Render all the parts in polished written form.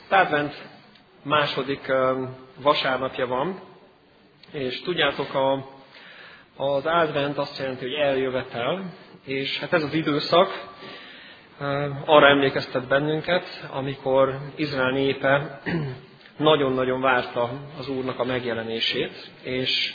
Advent második vasárnapja van, és tudjátok, az advent azt jelenti, hogy eljövetel, és hát ez az időszak arra emlékeztet bennünket, amikor Izrael népe nagyon-nagyon várta az Úrnak a megjelenését, és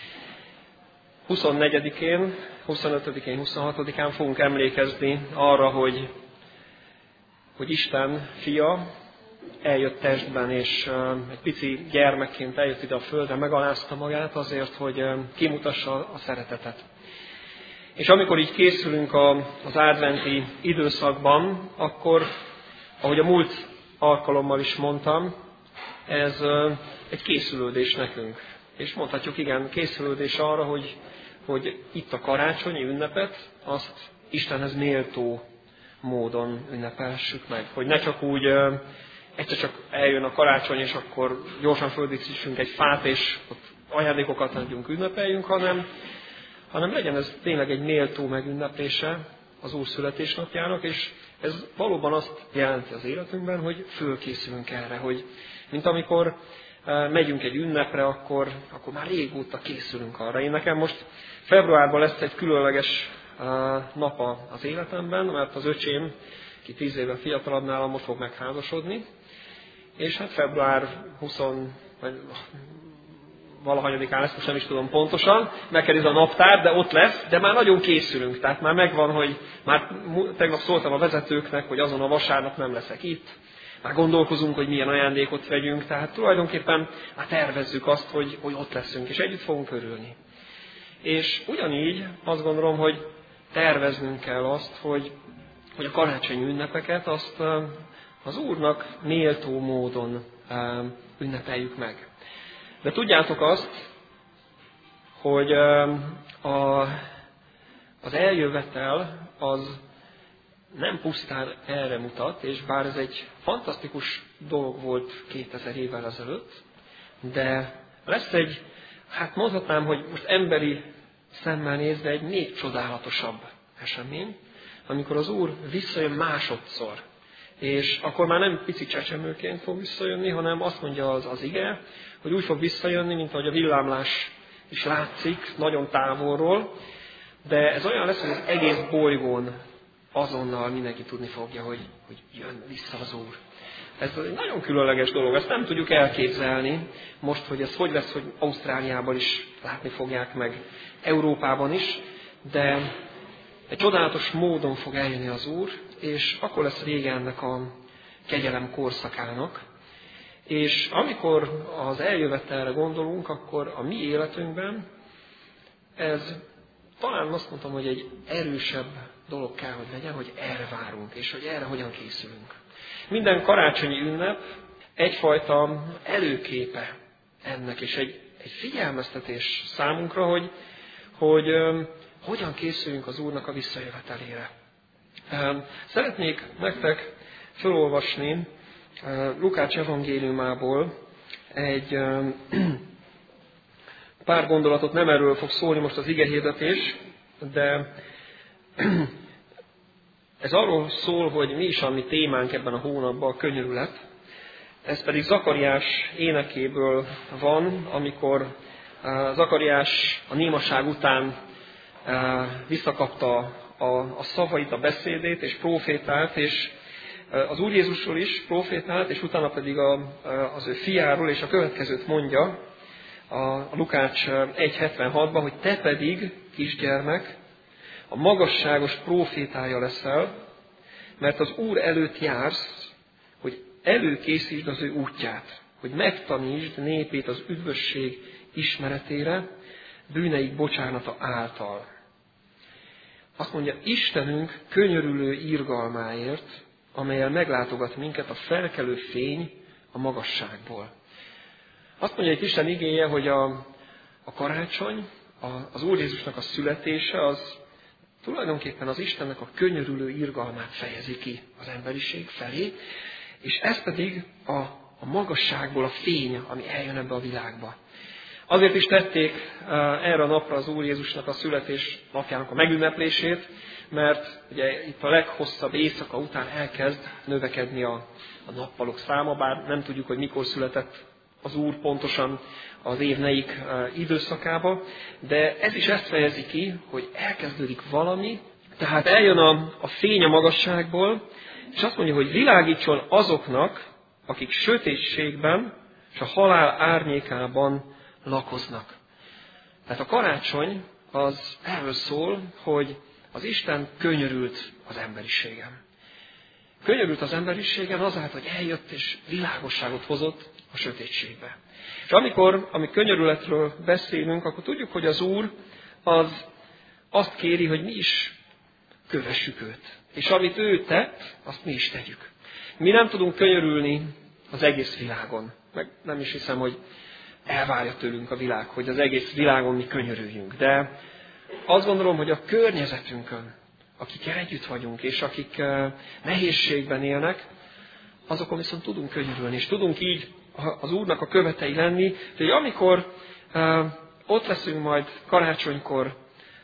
24-én, 25-én, 26-án fogunk emlékezni arra, hogy Isten fia eljött testben, és egy pici gyermekként eljött ide a földre, megalázta magát azért, hogy kimutassa a szeretetet. És amikor így készülünk az adventi időszakban, akkor, ahogy a múlt alkalommal is mondtam, ez egy készülődés nekünk. És mondhatjuk, igen, készülődés arra, hogy itt a karácsonyi ünnepet, azt Istenhez méltó módon ünnepelhessük meg. Hogy ne csak úgy egyszer csak eljön a karácsony, és akkor gyorsan földíszítsünk egy fát, és ott ajándékokat adjunk, ünnepeljünk, hanem legyen ez tényleg egy méltó megünneplése az Úr születésnapjának, és ez valóban azt jelenti az életünkben, hogy fölkészülünk erre, hogy mint amikor megyünk egy ünnepre, akkor már régóta készülünk arra. Én nekem most februárban lesz egy különleges nap az életemben, mert az öcsém, ki 10 éve fiatalabb nálam, most fog megházasodni, és hát február 20 vagy valahanyadikán lesz, most nem is tudom pontosan, megkerül a naptár, de ott lesz, de már nagyon készülünk, tehát már megvan, hogy már tegnap szóltam a vezetőknek, hogy azon a vasárnap nem leszek itt, már gondolkozunk, hogy milyen ajándékot vegyünk, tehát tulajdonképpen már tervezzük azt, hogy ott leszünk, és együtt fogunk örülni. És ugyanígy azt gondolom, hogy terveznünk kell azt, hogy a karácsonyi ünnepeket azt az Úrnak méltó módon ünnepeljük meg. De tudjátok azt, hogy az eljövetel az nem pusztán erre mutat, és bár ez egy fantasztikus dolog volt 2000 évvel ezelőtt, de lesz egy, hát mondhatnám, hogy most emberi szemmel nézve egy még csodálatosabb esemény, amikor az Úr visszajön másodszor. És akkor már nem pici csecsemőként fog visszajönni, hanem azt mondja az ige, hogy úgy fog visszajönni, mint ahogy a villámlás is látszik, nagyon távolról, de ez olyan lesz, hogy az egész bolygón azonnal mindenki tudni fogja, hogy jön vissza az Úr. Ez egy nagyon különleges dolog, ezt nem tudjuk elképzelni most, hogy ez hogy lesz, hogy Ausztráliában is látni fogják meg, Európában is, de egy csodálatos módon fog eljönni az Úr, és akkor lesz vége ennek a kegyelem korszakának. És amikor az eljövetelre gondolunk, akkor a mi életünkben ez talán azt mondtam, hogy egy erősebb dolog kell, hogy legyen, hogy erre várunk, és hogy erre hogyan készülünk. Minden karácsonyi ünnep egyfajta előképe ennek, és egy figyelmeztetés számunkra, hogy hogyan készüljünk az Úrnak a visszajövetelére. Szeretnék nektek felolvasni Lukács evangéliumából egy pár gondolatot, nem erről fog szólni most az igehirdetés, de ez arról szól, hogy mi is a mi témánk ebben a hónapban, a könyörület. Ez pedig Zakariás énekéből van, amikor Zakariás a némaság után visszakapta a szavait, a beszédét, és profétált, és az Úr Jézusról is profétált, és utána pedig az ő fiáról, és a következőt mondja a Lukács 1.76-ban, hogy te pedig, kisgyermek, a magasságos profétája leszel, mert az Úr előtt jársz, hogy előkészítsd az ő útját, hogy megtanítsd népét az üdvösség ismeretére, bűneik bocsánata által. Azt mondja, Istenünk könyörülő irgalmáért, amellyel meglátogat minket a felkelő fény a magasságból. Azt mondja itt Isten igéje, hogy a karácsony, az Úr Jézusnak a születése, az tulajdonképpen az Istennek a könyörülő irgalmát fejezi ki az emberiség felé, és ez pedig a magasságból a fény, ami eljön ebbe a világba. Azért is tették erre a napra az Úr Jézusnak a születés napjának a megünneplését, mert ugye itt a leghosszabb éjszaka után elkezd növekedni a nappalok száma, bár nem tudjuk, hogy mikor született az Úr pontosan az év melyik időszakába, de ez is ezt fejezi ki, hogy elkezdődik valami, tehát eljön a fény a magasságból, és azt mondja, hogy világítson azoknak, akik sötétségben és a halál árnyékában lakoznak. Tehát a karácsony az erről szól, hogy az Isten könyörült az emberiségen. Könyörült az emberiségen azáltal, hogy eljött és világosságot hozott a sötétségbe. És amikor könyörületről beszélünk, akkor tudjuk, hogy az Úr az azt kéri, hogy mi is kövessük őt. És amit ő tett, azt mi is tegyük. Mi nem tudunk könyörülni az egész világon. Meg nem is hiszem, hogy elvárja tőlünk a világ, hogy az egész világon mi könyörüljünk. De azt gondolom, hogy a környezetünkön, akikkel együtt vagyunk, és akik nehézségben élnek, azokon viszont tudunk könyörülni, és tudunk így az Úrnak a követei lenni, hogy amikor ott leszünk majd karácsonykor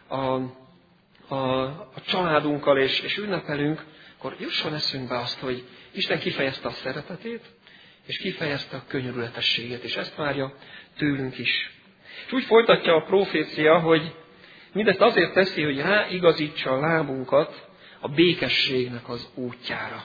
a családunkkal, és ünnepelünk, akkor jusson eszünkbe azt, hogy Isten kifejezte a szeretetét, és kifejezte a könyörületességet, és ezt várja tőlünk is. És úgy folytatja a profécia, hogy mindezt azért teszi, hogy ráigazítsa a lábunkat a békességnek az útjára.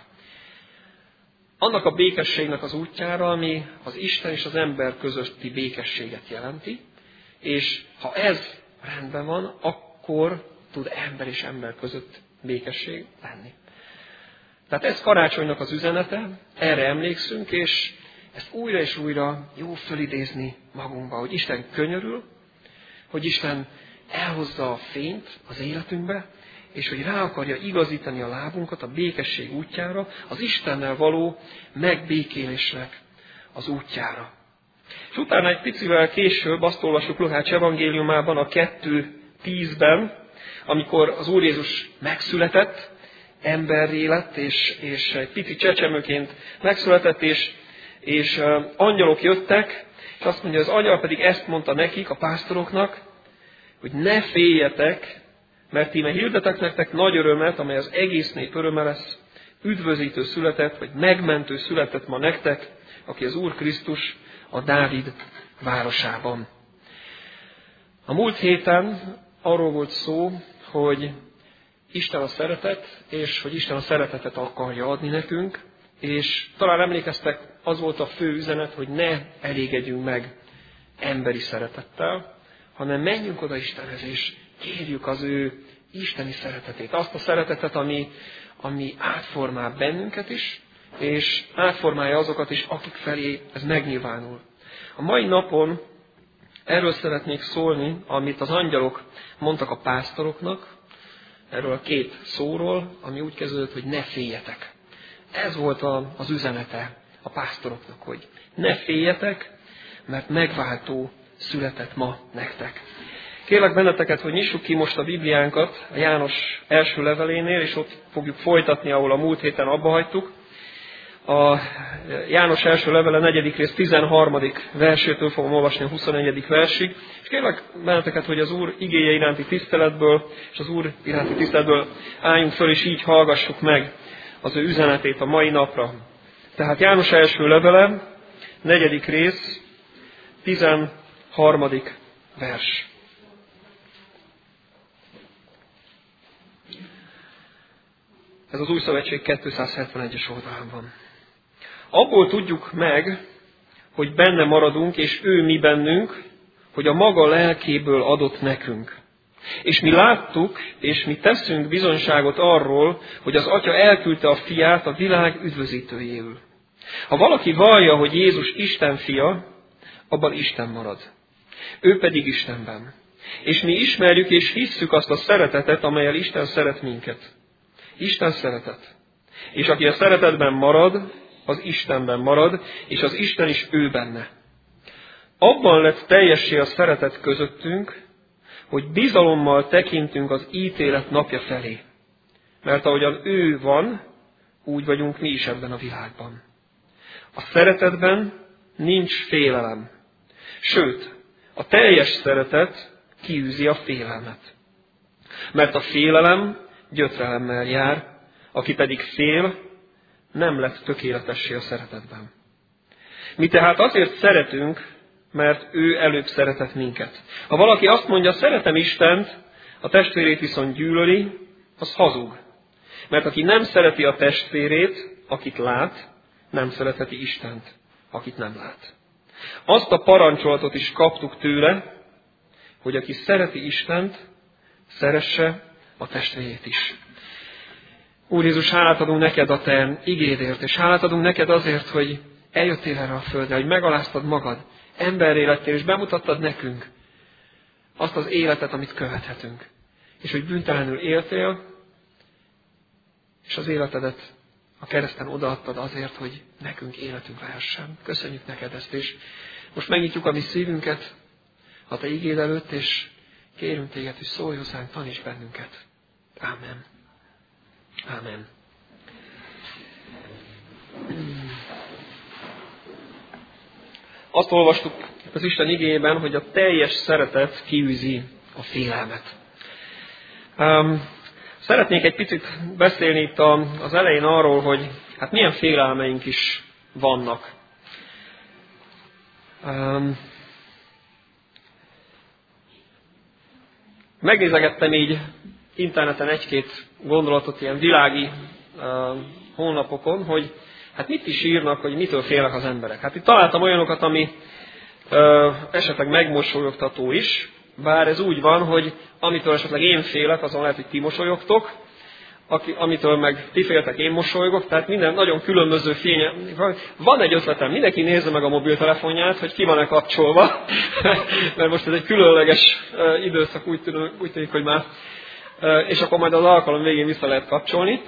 Annak a békességnek az útjára, ami az Isten és az ember közötti békességet jelenti, és ha ez rendben van, akkor tud ember és ember között békesség lenni. Tehát ez karácsonynak az üzenete, erre emlékszünk, és ezt újra és újra jó fölidézni magunkba, hogy Isten könyörül, hogy Isten elhozza a fényt az életünkbe, és hogy rá akarja igazítani a lábunkat a békesség útjára, az Istennel való megbékélésnek az útjára. És utána egy picivel később azt olvassuk Lukács evangéliumában a 2:10-ben, amikor az Úr Jézus megszületett, emberré lett, és egy pici csecsemőként megszületett, és angyalok jöttek, és azt mondja, az angyal pedig ezt mondta nekik, a pásztoroknak, hogy ne féljetek, mert íme hirdetek nektek nagy örömet, amely az egész nép öröme lesz, üdvözítő született, vagy megmentő született ma nektek, aki az Úr Krisztus a Dávid városában. A múlt héten arról volt szó, hogy Isten a szeretet, és hogy Isten a szeretetet akarja adni nekünk, és talán emlékeztek, az volt a fő üzenet, hogy ne elégedjünk meg emberi szeretettel, hanem menjünk oda Istenhez, és kérjük az ő isteni szeretetét. Azt a szeretetet, ami átformál bennünket is, és átformálja azokat is, akik felé ez megnyilvánul. A mai napon erről szeretnék szólni, amit az angyalok mondtak a pásztoroknak, erről a 2 szóról, ami úgy kezdődött, hogy ne féljetek. Ez volt az üzenete a pásztoroknak, hogy ne féljetek, mert megváltó született ma nektek. Kérlek benneteket, hogy nyissuk ki most a Bibliánkat a János első levelénél, és ott fogjuk folytatni, ahol a múlt héten abba hagytuk. A János első levele 4. rész 13. versétől fogom olvasni a 21. versig. És kérlek benneteket, hogy az Úr igéje iránti tiszteletből, és az Úr iránti tiszteletből álljunk föl, és így hallgassuk meg az ő üzenetét a mai napra. Tehát János első levele, 4. rész, 13. vers. Ez az Új Szövetség 271-es oldalán van. Abból tudjuk meg, hogy benne maradunk, és ő mi bennünk, hogy a maga lelkéből adott nekünk. És mi láttuk, és mi teszünk bizonyságot arról, hogy az Atya elküldte a Fiát a világ üdvözítőjéül. Ha valaki vallja, hogy Jézus Isten fia, abban Isten marad. Ő pedig Istenben. És mi ismerjük és hisszük azt a szeretetet, amellyel Isten szeret minket. Isten szeretet. És aki a szeretetben marad, az Istenben marad, és az Isten is ő benne. Abban lett teljessé a szeretet közöttünk, hogy bizalommal tekintünk az ítélet napja felé. Mert ahogyan ő van, úgy vagyunk mi is ebben a világban. A szeretetben nincs félelem. Sőt, A teljes szeretet kiűzi a félelmet. Mert a félelem gyötrelemmel jár, aki pedig fél, nem lett tökéletessé a szeretetben. Mi tehát azért szeretünk, mert ő előbb szeretett minket. Ha valaki azt mondja, szeretem Istent, a testvérét viszont gyűlöli, az hazug. Mert aki nem szereti a testvérét, akit lát, nem szeretheti Istent, akit nem lát. Azt a parancsolatot is kaptuk tőle, hogy aki szereti Istent, szeresse a testvérét is. Úr Jézus, hálát adunk neked a te igédért, és hálát adunk neked azért, hogy eljöttél erre a földre, hogy megaláztad magad, emberré lettél, és bemutattad nekünk azt az életet, amit követhetünk. És hogy bűntelenül éltél, és az életedet a kereszten odaadtad azért, hogy nekünk életünk lehessen. Köszönjük neked ezt, és most megnyitjuk a mi szívünket a te igéd előtt, és kérünk téged, hogy szólj hozzánk, taníts bennünket. Ámen. Ámen. Azt olvastuk az Isten igéjében, hogy a teljes szeretet kiűzi a félelmet. Szeretnék egy picit beszélni itt az elején arról, hogy hát milyen félelmeink is vannak. Megnézegettem így interneten egy-két gondolatot ilyen világi honlapokon, hogy hát mit is írnak, hogy mitől félnek az emberek. Hát itt találtam olyanokat, ami esetleg megmosolyogtató is, bár ez úgy van, hogy amitől esetleg én félek, azon lehet, hogy ti mosolyogtok, amitől meg ti féltek, én mosolygok, tehát minden nagyon különböző fénye. Van egy ötletem, mindenki nézze meg a mobiltelefonját, hogy ki van-e kapcsolva, mert most ez egy különleges időszak, úgy tűnik, hogy már, és akkor majd az alkalom végén vissza lehet kapcsolni.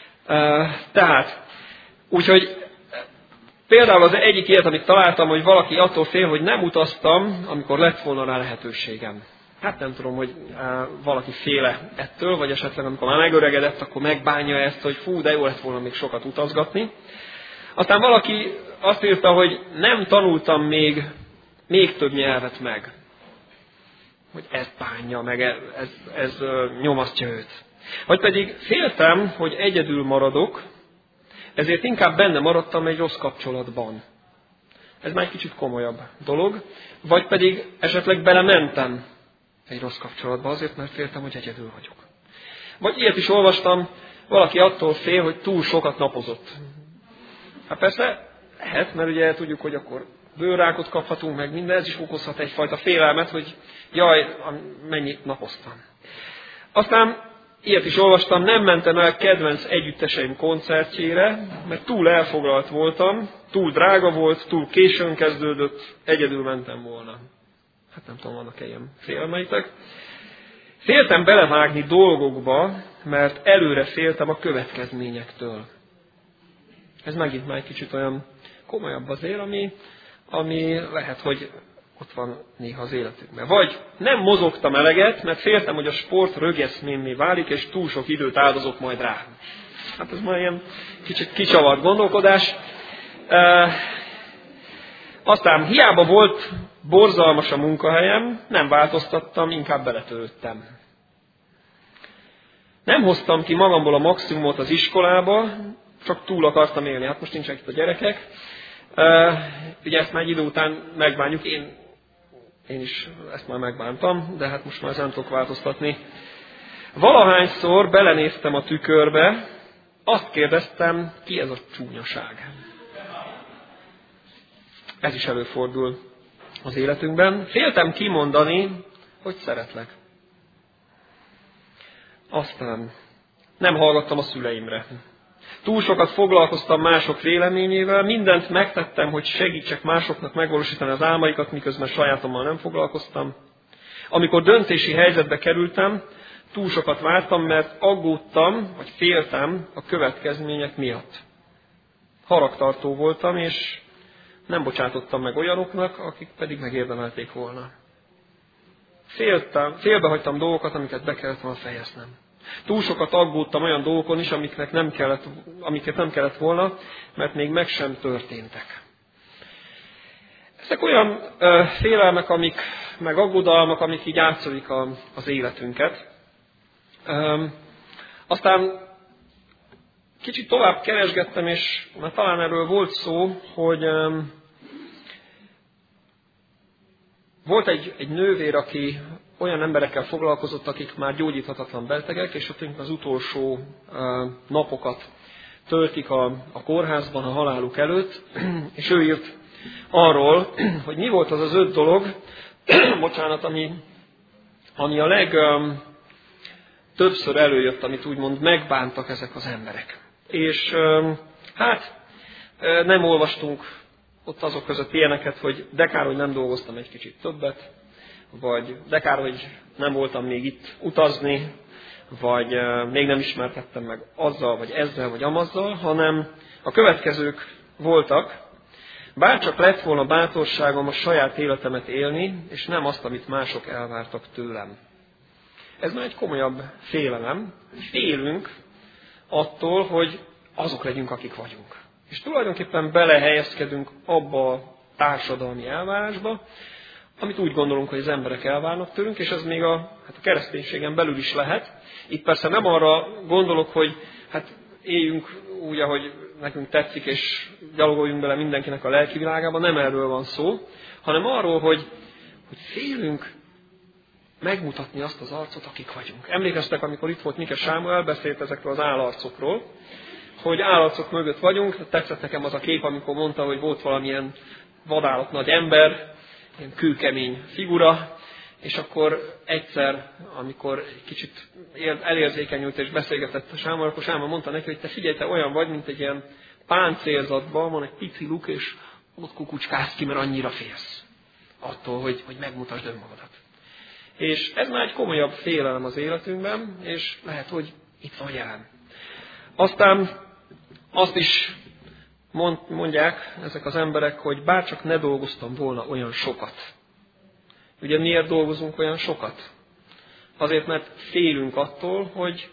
Tehát, úgyhogy például az egyik ilyet, amit találtam, hogy valaki attól fél, hogy nem utaztam, amikor lett volna rá lehetőségem. Hát nem tudom, hogy valaki féle ettől, vagy esetleg amikor már megöregedett, akkor megbánja ezt, hogy fú, de jó lett volna még sokat utazgatni. Aztán valaki azt írta, hogy nem tanultam még több nyelvet meg. Hogy ezt bánja, meg ez nyomasztja őt. Vagy pedig féltem, hogy egyedül maradok, ezért inkább benne maradtam egy rossz kapcsolatban. Ez már egy kicsit komolyabb dolog. Vagy pedig esetleg belementem egy rossz kapcsolatba azért, mert féltem, hogy egyedül vagyok. Vagy ilyet is olvastam, valaki attól fél, hogy túl sokat napozott. Hát persze lehet, mert ugye tudjuk, hogy akkor bőrrákot kaphatunk meg, minden, ez is okozhat egyfajta félelmet, hogy jaj, mennyit napoztam. Aztán ilyet is olvastam, nem mentem el kedvenc együtteseim koncertjére, mert túl elfoglalt voltam, túl drága volt, túl későn kezdődött, egyedül mentem volna. Hát nem tudom, vannak ilyen félelmeitek. Féltem belevágni dolgokba, mert előre féltem a következményektől. Ez megint már egy kicsit olyan komolyabb azért, ami lehet, hogy ott van néha az életünkben. Vagy nem mozogtam eleget, mert féltem, hogy a sport rögeszménnyé válik, és túl sok időt áldozok majd rá. Hát ez már ilyen kicsit kicsavart gondolkodás. Aztán hiába volt borzalmas a munkahelyem, nem változtattam, inkább beletörődtem. Nem hoztam ki magamból a maximumot az iskolába, csak túl akartam élni. Hát most nincsenek itt a gyerekek. Ugye ezt már egy idő után megbánjuk, én is ezt már megbántam, de hát most már nem tudok változtatni. Valahányszor belenéztem a tükörbe, azt kérdeztem, ki ez a csúnyaság. Ez is előfordul az életünkben. Féltem kimondani, hogy szeretlek. Aztán nem hallgattam a szüleimre. Túl sokat foglalkoztam mások véleményével, mindent megtettem, hogy segítsek másoknak megvalósítani az álmaikat, miközben sajátommal nem foglalkoztam. Amikor döntési helyzetbe kerültem, túl sokat vártam, mert aggódtam, vagy féltem a következmények miatt. Haragtartó voltam, és nem bocsátottam meg olyanoknak, akik pedig megérdemelték volna. Félbehagytam dolgokat, amiket be kellett volna fejeznem. Túl sokat aggódtam olyan dolgokon is, amiket nem kellett volna, mert még meg sem történtek. Ezek olyan félelmek, amik meg aggodalmak, amik így átszölik az életünket. Aztán kicsit tovább keresgettem, és már talán erről volt szó, hogy volt egy nővér, aki olyan emberekkel foglalkozott, akik már gyógyíthatatlan betegek, és ott az utolsó napokat töltik a kórházban a haláluk előtt, és ő írt arról, hogy mi volt az 5 dolog, bocsánat, ami a legtöbbször előjött, amit úgymond megbántak ezek az emberek. És nem olvastunk ott azok között ilyeneket, hogy de kár, hogy nem dolgoztam egy kicsit többet, vagy de kár, hogy nem voltam még itt utazni, vagy még nem ismerkedtem meg azzal, vagy ezzel, vagy amazzal, hanem a következők voltak: bárcsak lett volna bátorságom a saját életemet élni, és nem azt, amit mások elvártak tőlem. Ez már egy komolyabb félelem. Félünk attól, hogy azok legyünk, akik vagyunk. És tulajdonképpen belehelyezkedünk abba a társadalmi elvárásba, amit úgy gondolunk, hogy az emberek elvárnak tőlünk, és ez még a kereszténységen belül is lehet. Itt persze nem arra gondolok, hogy éljünk úgy, ahogy nekünk tetszik, és gyalogoljunk bele mindenkinek a lelki világába, nem erről van szó, hanem arról, hogy félünk megmutatni azt az arcot, akik vagyunk. Emlékeztek, amikor itt volt Mike Sámuel, beszélt ezekről az állarcokról, hogy állarcok mögött vagyunk. Tetszett nekem az a kép, amikor mondta, hogy volt valamilyen vadállat nagy ember, ilyen kőkemény figura, és akkor egyszer, amikor egy kicsit elérzékenyült és beszélgetett Sámuel, akkor Sámuel mondta neki, hogy te figyelj, te olyan vagy, mint egy ilyen páncélzatban, van egy pici luk, és ott kukucskálsz ki, mert annyira félsz attól, hogy megmutasd önmagadat. És ez már egy komolyabb félelem az életünkben, és lehet, hogy itt van jelen. Aztán azt is mondják ezek az emberek, hogy bárcsak ne dolgoztam volna olyan sokat. Ugye miért dolgozunk olyan sokat? Azért, mert félünk attól, hogy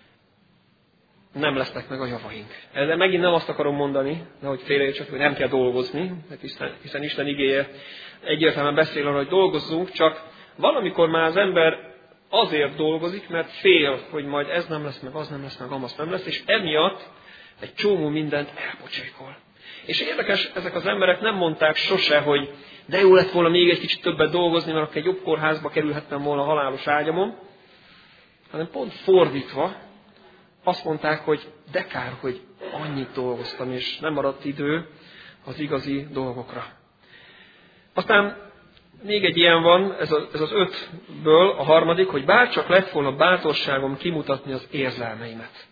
nem lesznek meg a javaink. Ezzel megint nem azt akarom mondani, nehogy félreértsetek, hogy nem kell dolgozni, hiszen Isten igéje egyértelműen beszél arra, hogy dolgozzunk, csak valamikor már az ember azért dolgozik, mert fél, hogy majd ez nem lesz, meg az nem lesz, meg amaz nem lesz, és emiatt egy csomó mindent elpocsékol. És érdekes, ezek az emberek nem mondták sose, hogy de jó lett volna még egy kicsit többet dolgozni, mert akkor egy jobb kórházba kerülhettem volna a halálos ágyamon, hanem pont fordítva azt mondták, hogy de kár, hogy annyit dolgoztam, és nem maradt idő az igazi dolgokra. Aztán még egy ilyen van, ez az 5-ből a harmadik, hogy bárcsak lett volna bátorságom kimutatni az érzelmeimet.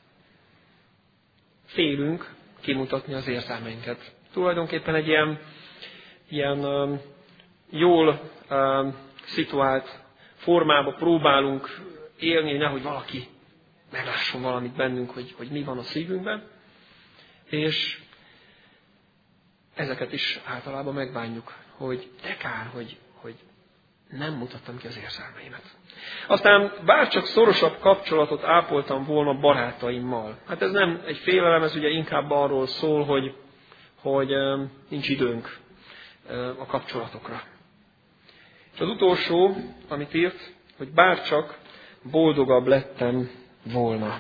Félünk kimutatni az érzelmeinket. Tulajdonképpen egy ilyen jól szituált formába próbálunk élni, nehogy valaki meglásson valamit bennünk, hogy mi van a szívünkben, és ezeket is általában megbánjuk, hogy de kár, hogy nem mutattam ki az érzelmeimet. Aztán bárcsak szorosabb kapcsolatot ápoltam volna barátaimmal. Hát ez nem egy félelem, ez ugye inkább arról szól, hogy nincs időnk a kapcsolatokra. És az utolsó, amit írt, hogy bárcsak boldogabb lettem volna.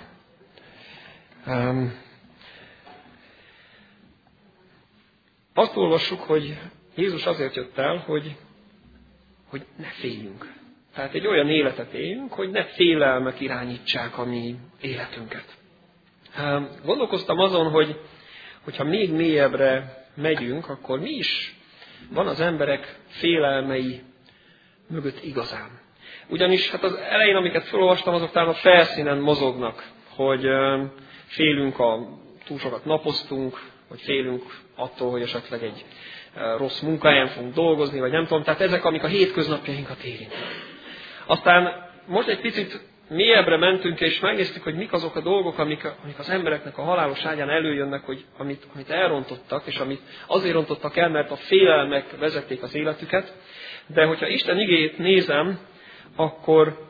Azt olvassuk, hogy Jézus azért jött el, hogy ne féljünk. Tehát egy olyan életet éljünk, hogy ne félelmek irányítsák a mi életünket. Gondolkoztam azon, hogyha még mélyebbre megyünk, akkor mi is van az emberek félelmei mögött igazán. Ugyanis hát az elején, amiket felolvastam, azok talán a felszínen mozognak, hogy félünk, túl sokat napoztunk, vagy félünk attól, hogy esetleg egy rossz munkahelyen fogunk dolgozni, vagy nem tudom. Tehát ezek, amik a hétköznapjainkat érintik. Aztán most egy picit mélyebbre mentünk, és megnéztük, hogy mik azok a dolgok, amik az embereknek a halálos ágyán előjönnek, hogy amit elrontottak, és amit azért rontottak el, mert a félelmek vezették az életüket. De hogyha Isten igéjét nézem, akkor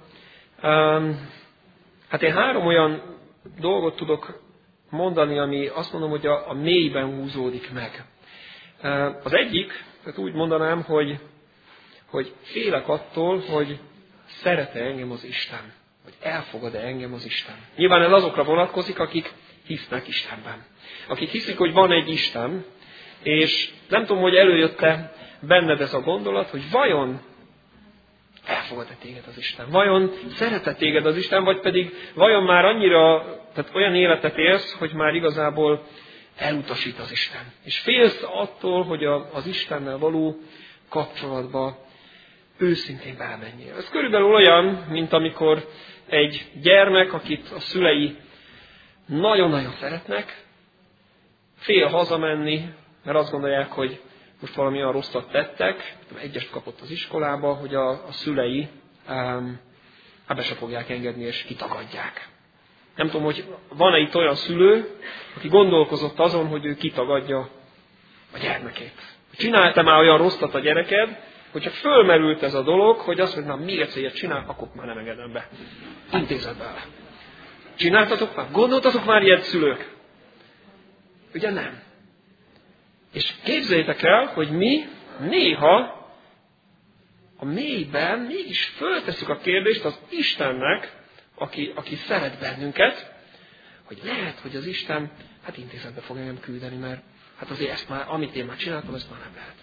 hát én 3 olyan dolgot tudok mondani, ami azt mondom, hogy a mélyben húzódik meg. Az egyik, tehát úgy mondanám, hogy hogy félek attól, hogy szeret-e engem az Isten, vagy elfogad-e engem az Isten. Nyilván ez azokra vonatkozik, akik hisznek Istenben. Akik hiszik, hogy van egy Isten, és nem tudom, hogy előjött-e benned ez a gondolat, hogy vajon elfogad-e téged az Isten? Vajon szeret-e téged az Isten, vagy pedig vajon már annyira, tehát olyan életet élsz, hogy már igazából elutasít az Isten. És félsz attól, hogy az Istennel való kapcsolatba őszintén belemenjél. Ez körülbelül olyan, mint amikor egy gyermek, akit a szülei nagyon-nagyon szeretnek, fél hazamenni, mert azt gondolják, hogy most valami olyan rosszat tettek, egyest kapott az iskolába, hogy a szülei be se fogják engedni, és kitagadják. Nem tudom, hogy van-e itt olyan szülő, aki gondolkozott azon, hogy ő kitagadja a gyermekét. Csinálta már olyan rosszat a gyereked, hogyha fölmerült ez a dolog, hogy azt mondja, na még egyszer ilyet csinál, akkor már nem engedem be. Intézed bele. Csináltatok már? Gondoltatok már ilyet, szülők? Ugye nem. És képzeljétek el, hogy mi néha a mélyben mégis föltesszük a kérdést az Istennek, aki szeret bennünket, hogy lehet, hogy az Isten intézetbe fog engem küldeni, mert azért ezt már, amit én már csináltam, ezt már nem lehet.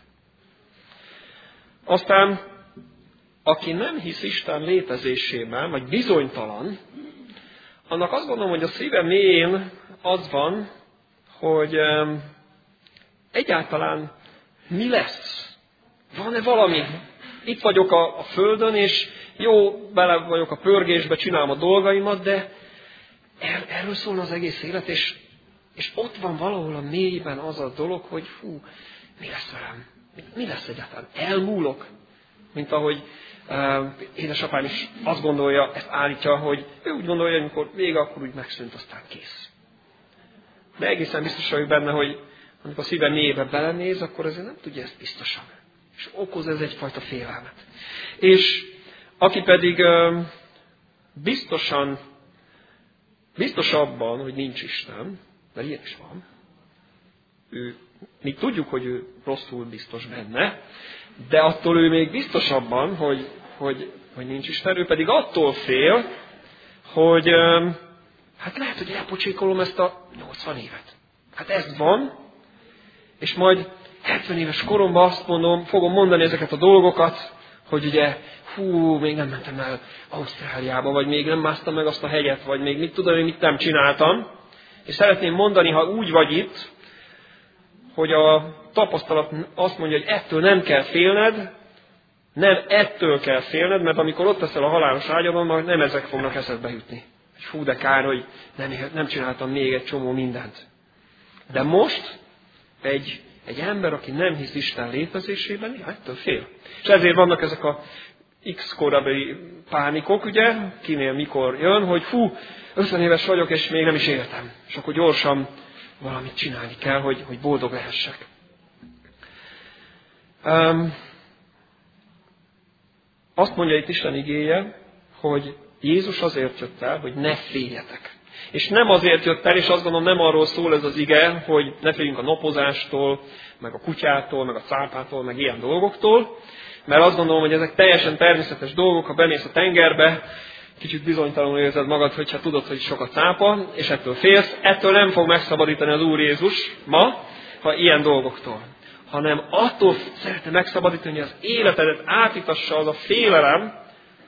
Aztán, aki nem hisz Isten létezésében, vagy bizonytalan, annak azt gondolom, hogy a szíve mélyén az van, hogy egyáltalán mi lesz? Van-e valami? Itt vagyok a földön, és jó, bele vagyok a pörgésbe, csinálom a dolgaimat, de erről szól az egész élet, és ott van valahol a mélyben az a dolog, hogy mi lesz velem? Mi lesz egyáltalán? Elmúlok? Mint ahogy édesapám is azt gondolja, ezt állítja, hogy ő úgy gondolja, hogy amikor vége, akkor úgy megszűnt, aztán kész. De egészen biztos vagyok benne, hogy amikor a szíve mélyébe belenéz, akkor azért nem tudja ezt biztosan. És okoz ez egyfajta félelmet. És aki pedig biztos abban, hogy nincs Isten, mert ilyen is van, mi tudjuk, hogy ő rosszul biztos benne, de attól ő még biztos abban, hogy nincs Isten, ő pedig attól fél, hogy lehet, hogy elpocsékolom ezt a 80 évet. Ez van, és majd 70 éves koromban azt fogom mondani ezeket a dolgokat, hogy ugye, még nem mentem el Ausztráliába, vagy még nem másztam meg azt a hegyet, vagy még mit tudom, mit nem csináltam. És szeretném mondani, ha úgy vagy itt, hogy a tapasztalat azt mondja, hogy ettől nem kell félned, nem ettől kell félned, mert amikor ott leszel a halálos ágyadon, majd nem ezek fognak eszedbe jutni. De kár, hogy nem csináltam még egy csomó mindent. De most egy ember, aki nem hisz Isten létezésében, ettől fél. És ezért vannak ezek a X korabeli pánikok, ugye, kinél mikor jön, hogy 50 éves vagyok, és még nem is értem. És akkor gyorsan valamit csinálni kell, hogy boldog lehessek. Azt mondja itt Isten igéje, hogy Jézus azért jött el, hogy ne féljetek. És nem azért jött el, és azt gondolom nem arról szól ez az ige, hogy ne féljünk a napozástól, meg a kutyától, meg a cápától, meg ilyen dolgoktól, mert azt gondolom, hogy ezek teljesen természetes dolgok, ha bemész a tengerbe, kicsit bizonytalanul érzed magad, hogyha tudod, hogy sok a cápa, és ettől félsz, ettől nem fog megszabadítani az Úr Jézus ma, ha ilyen dolgoktól. Hanem attól szeretne megszabadítani, hogy az életedet átítassa az a félelem,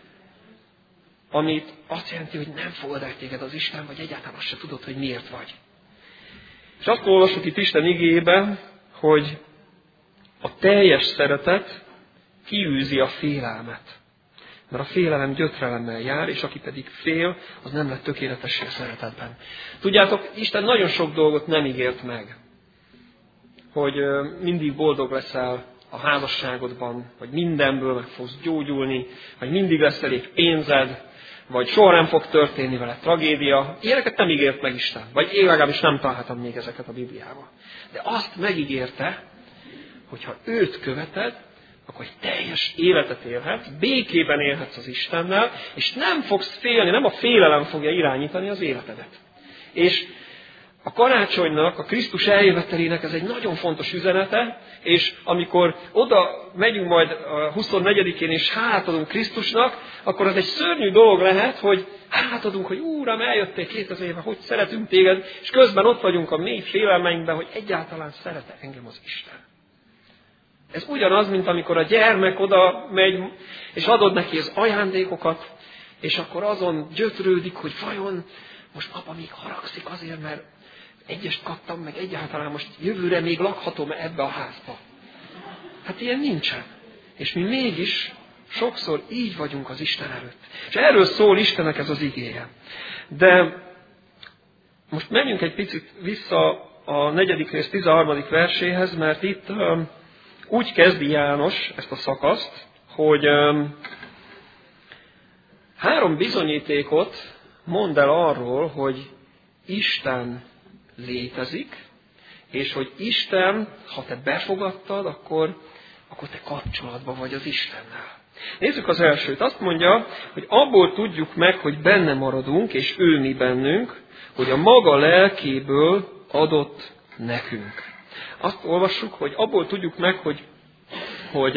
amit azt jelenti, hogy nem fogad el téged az Isten, vagy egyáltalán azt se tudod, hogy miért vagy. És azt olvasjuk itt Isten igéjében, hogy a teljes szeretet kiűzi a félelmet. Mert a félelem gyötrelemmel jár, és aki pedig fél, az nem lett tökéletessé a szeretetben. Tudjátok, Isten nagyon sok dolgot nem ígért meg. Hogy mindig boldog leszel a házasságodban, vagy mindenből meg fogsz gyógyulni, vagy mindig lesz elég pénzed, vagy soha nem fog történni vele tragédia. Ilyeneket nem ígért meg Isten. Vagy én legalábbis nem találtam még ezeket a Bibliában. De azt megígérte, hogy ha őt követed, akkor egy teljes életet élhetsz, békében élhetsz az Istennel, és nem fogsz félni, nem a félelem fogja irányítani az életedet. És A karácsonynak, a Krisztus eljövetelének ez egy nagyon fontos üzenete, és amikor oda megyünk majd a 24-én és hátadunk Krisztusnak, akkor az egy szörnyű dolog lehet, hogy hátadunk, hogy Úram, eljöttél 2000 éve, hogy szeretünk téged, és közben ott vagyunk a mély félelmeinkben, hogy egyáltalán szeret engem az Isten. Ez ugyanaz, mint amikor a gyermek oda megy, és adod neki az ajándékokat, és akkor azon gyötrődik, hogy vajon most apa még haragszik azért, mert egyest kaptam, meg egyáltalán most jövőre még lakhatom ebbe a házba. Hát ilyen nincsen. És mi mégis sokszor így vagyunk az Isten előtt. És erről szól Istennek ez az igéje. De most menjünk egy picit vissza a 4. rész 13. verséhez, mert itt úgy kezdi János ezt a szakaszt, hogy 3 bizonyítékot mond el arról, hogy Isten létezik, és hogy Isten, ha te befogadtad, akkor te kapcsolatban vagy az Istennel. Nézzük az elsőt. Azt mondja, hogy abból tudjuk meg, hogy benne maradunk, és ő mi bennünk, hogy a maga lelkéből adott nekünk. Azt olvassuk, hogy abból tudjuk meg, hogy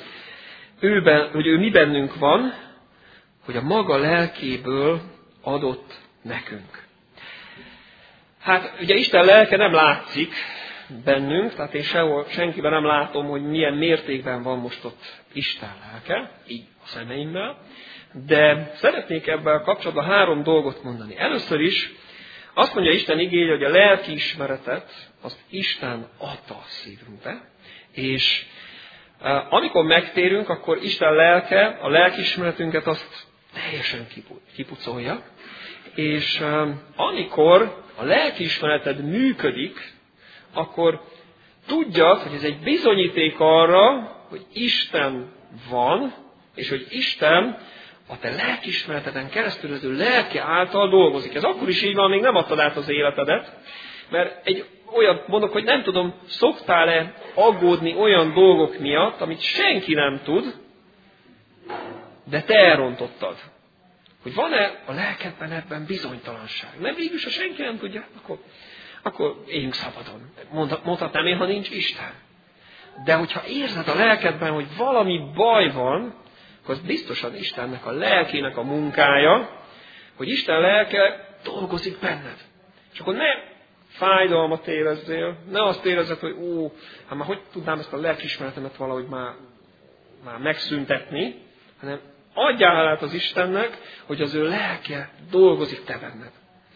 ő mi bennünk van, hogy a maga lelkéből adott nekünk. Hát ugye Isten lelke nem látszik bennünk, tehát én senkiben nem látom, hogy milyen mértékben van most ott Isten lelke, így a szemeimmel, de szeretnék ebben kapcsolatban 3 dolgot mondani. Először is azt mondja Isten igéje, hogy a lelki ismeretet azt Isten adta a szívünkbe, és amikor megtérünk, akkor Isten lelke a lelkiismeretünket azt teljesen kipucolja, és amikor a lelkiismereted működik, akkor tudjad, hogy ez egy bizonyíték arra, hogy Isten van, és hogy Isten a te lelkiismereteden keresztül az ő lelke által dolgozik. Ez akkor is így van, még nem adtad át az életedet, mert egy olyat mondok, hogy nem tudom, szoktál-e aggódni olyan dolgok miatt, amit senki nem tud, de te elrontottad. Hogy van-e a lelkedben ebben bizonytalanság? Nem végülis, ha senki nem tudja, akkor éljünk szabadon. Mondhatnám én, ha nincs Isten. De hogyha érzed a lelkedben, hogy valami baj van, akkor az biztosan Istennek a lelkének a munkája, hogy Isten lelke dolgozik benned. És akkor ne fájdalmat érezzél, ne azt érezzed, hogy hát már hogy tudnám ezt a lelkiismeretemet valahogy már megszüntetni, hanem adjál hálát az Istennek, hogy az ő lelke dolgozik te benned.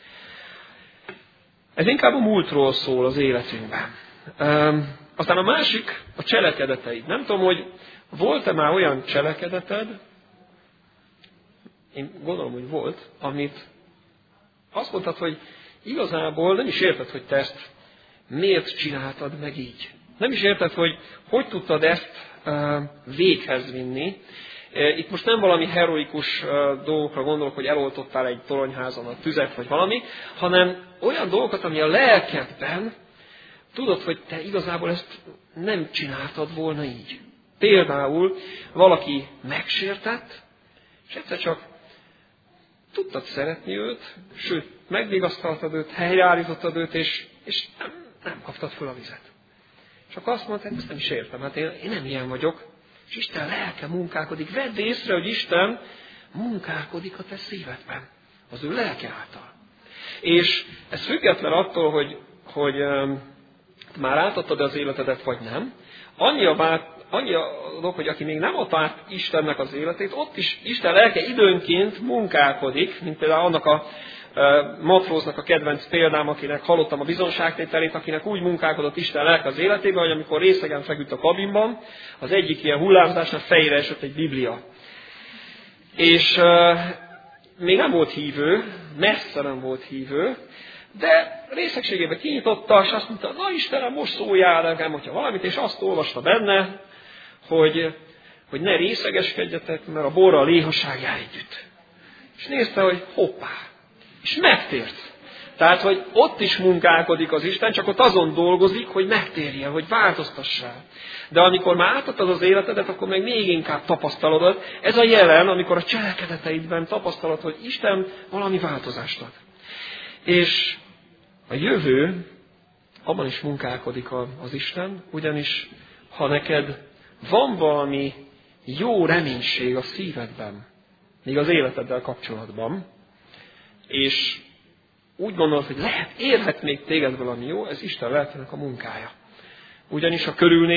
Ez inkább a múltról szól az életünkben. Aztán a másik, a cselekedeteid. Nem tudom, hogy volt-e már olyan cselekedeted, én gondolom, hogy volt, amit azt mondtad, hogy igazából nem is érted, hogy te ezt miért csináltad meg így. Nem is érted, hogy tudtad ezt véghez vinni. Itt most nem valami heroikus dolgokra gondolok, hogy eloltottál egy toronyházon a tüzet, vagy valami, hanem olyan dolgokat, ami a lelkedben tudod, hogy te igazából ezt nem csináltad volna így. Például valaki megsértett, és egyszer csak tudtad szeretni őt, sőt, megvigasztaltad őt, helyreállítottad őt, és nem kaptad föl a vizet. És akkor azt mondtad, ezt nem is értem, hát én nem ilyen vagyok, és Isten lelke munkálkodik. Vedd észre, hogy Isten munkálkodik a te szívedben, az ő lelke által. És ez független attól, hogy már átadtad az életedet, vagy nem. Annyi a dolog, hogy aki még nem adta át Istennek az életét, ott is Isten lelke időnként munkálkodik, mint például annak a matróznak a kedvenc példám, akinek hallottam a bizonságtételét, akinek úgy munkálkodott Isten lelke az életében, hogy amikor részegen feküdt a kabinban, az egyik ilyen hullámzásnak fejére esett egy Biblia. És még nem volt hívő, messze nem volt hívő, de részegségében kinyitotta, és azt mondta, na Istenem, most szóljál nekem, hogyha valamit, és azt olvasta benne, hogy ne részegeskedjetek, mert a borra a léhosság jár együtt. És nézte, hogy hoppá, és megtért. Tehát, hogy ott is munkálkodik az Isten, csak ott azon dolgozik, hogy megtérjen, hogy változtassál. De amikor már átadtad az életedet, akkor meg még inkább tapasztalod. Ez a jelen, amikor a cselekedeteidben tapasztalod, hogy Isten valami változást ad. És A jövő, abban is munkálkodik az Isten, ugyanis ha neked van valami jó reménység a szívedben, még az életeddel kapcsolatban, és úgy gondolod, hogy érhet még téged valami jó, ez Isten lelkének a munkája. Ugyanis ha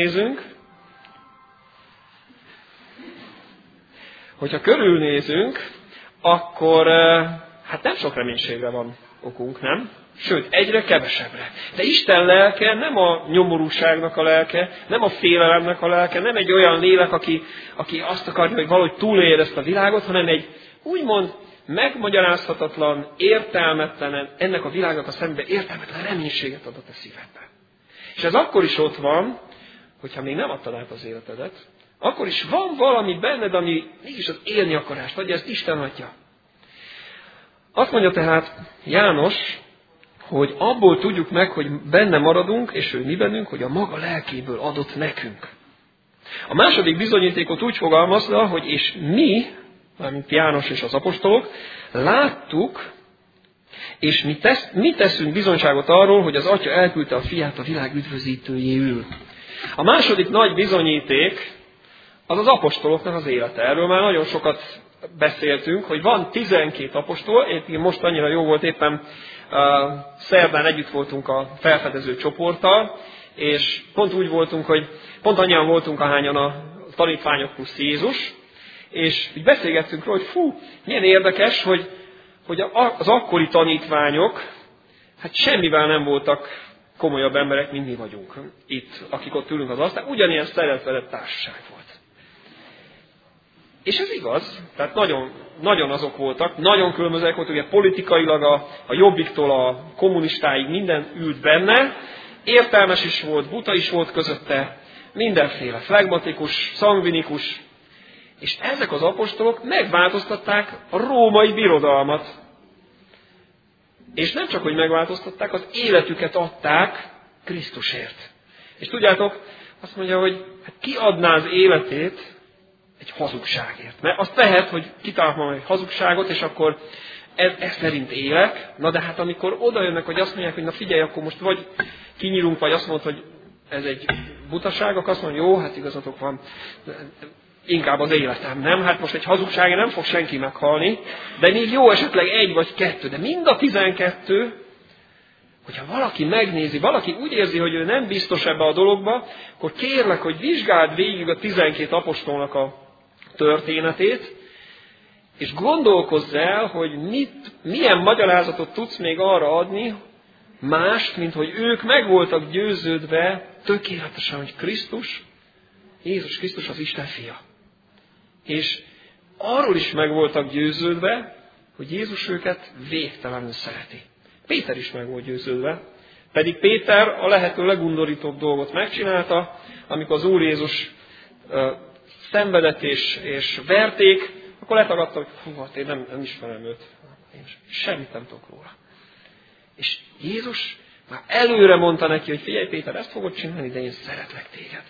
körülnézünk, akkor hát nem sok reménységre van okunk, nem? Sőt, egyre kevesebbre. De Isten lelke nem a nyomorúságnak a lelke, nem a félelemnek a lelke, nem egy olyan lélek, aki azt akarja, hogy valahogy túlélje ezt a világot, hanem egy úgymond megmagyarázhatatlan, értelmetlen, ennek a világnak a szemben értelmetlen reménységet adott a szívedbe. És ez akkor is ott van, hogyha még nem adtad át az életedet, akkor is van valami benned, ami mégis az élni akarást adja, ezt Isten adja. Azt mondja tehát János, hogy abból tudjuk meg, hogy benne maradunk, és ő mi bennünk, hogy a maga lelkéből adott nekünk. A második bizonyítékot úgy fogalmazza, hogy és mi, mármint János és az apostolok, láttuk, és mi teszünk bizonyságot arról, hogy az Atya elküldte a Fiát a világ üdvözítőjéül. A második nagy bizonyíték az apostoloknak az élete. Erről már nagyon sokat beszéltünk, hogy van 12 apostol, én most annyira jó volt, éppen szerdán együtt voltunk a felfedező csoporttal, és pont úgy voltunk, hogy pont annyian voltunk, ahányan a tanítványok plusz Jézus, és így beszélgettünk róla, hogy milyen érdekes, hogy az akkori tanítványok hát semmivel nem voltak komolyabb emberek, mint mi vagyunk itt, akik ott ülünk az asztalon, ugyanilyen szeretett társaság volt. És ez igaz, tehát nagyon, nagyon azok voltak, nagyon különbözőek voltak, ugye politikailag a jobbiktól a kommunistáig minden ült benne, értelmes is volt, buta is volt közötte, mindenféle flegmatikus, szangvinikus, és ezek az apostolok megváltoztatták a római birodalmat. És nem csak, hogy megváltoztatták, az életüket adták Krisztusért. És tudjátok, azt mondja, hogy hát ki adná az életét egy hazugságért. Mert azt lehet, hogy kitalálom egy hazugságot, és akkor ez szerint élek. Na de hát amikor oda jönnek, hogy azt mondják, hogy na figyelj, akkor most vagy kinyílunk, vagy azt mondod, hogy ez egy butaság, akkor azt mondja, jó, hát igazatok van, inkább az életem, nem? Hát most egy hazugságra nem fog senki meghalni, de még jó esetleg 1 vagy 2, de mind a 12, hogyha valaki megnézi, valaki úgy érzi, hogy ő nem biztos ebbe a dologba, akkor kérlek, hogy vizsgáld végig a 12 apostolnak a történetét, és gondolkozz el, hogy milyen magyarázatot tudsz még arra adni, mást, mint hogy ők meg voltak győződve tökéletesen, hogy Krisztus, Jézus Krisztus az Isten fia. És arról is meg voltak győződve, hogy Jézus őket végtelenül szereti. Péter is meg volt győződve, pedig Péter a lehető legundorítóbb dolgot megcsinálta, amikor az Úr Jézus szenvedett és verték, akkor letagadta, hogy hát én nem ismerem őt, én semmit nem tudok róla. És Jézus már előre mondta neki, hogy figyelj Péter, ezt fogod csinálni, de én szeretlek téged.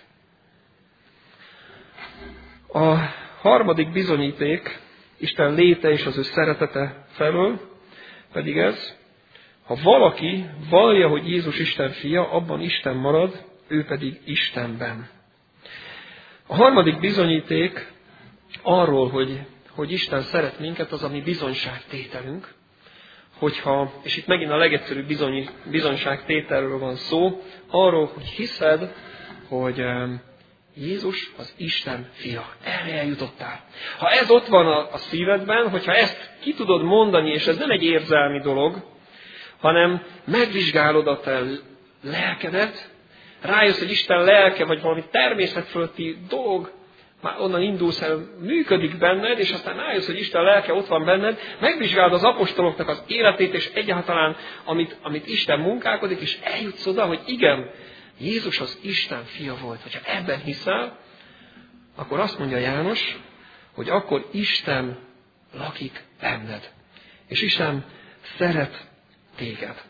A harmadik bizonyíték Isten léte és az ő szeretete felől pedig ez, ha valaki vallja, hogy Jézus Isten fia, abban Isten marad, ő pedig Istenben. A harmadik bizonyíték arról, hogy Isten szeret minket, az a mi bizonyságtételünk, és itt megint a legegyszerűbb bizonyságtételről van szó, arról, hogy hiszed, hogy Jézus az Isten fia. Erre eljutottál. Ha ez ott van a szívedben, hogyha ezt ki tudod mondani, és ez nem egy érzelmi dolog, hanem megvizsgálod a te lelkedet, rájössz, hogy Isten lelke, vagy valami természetfölötti dolog, már onnan indulsz el, működik benned, és aztán rájössz, hogy Isten lelke ott van benned, megvizsgálod az apostoloknak az életét, és egyáltalán, amit Isten munkálkodik, és eljutsz oda, hogy igen, Jézus az Isten fia volt. Hogyha ebben hiszel, akkor azt mondja János, hogy akkor Isten lakik benned. És Isten szeret téged.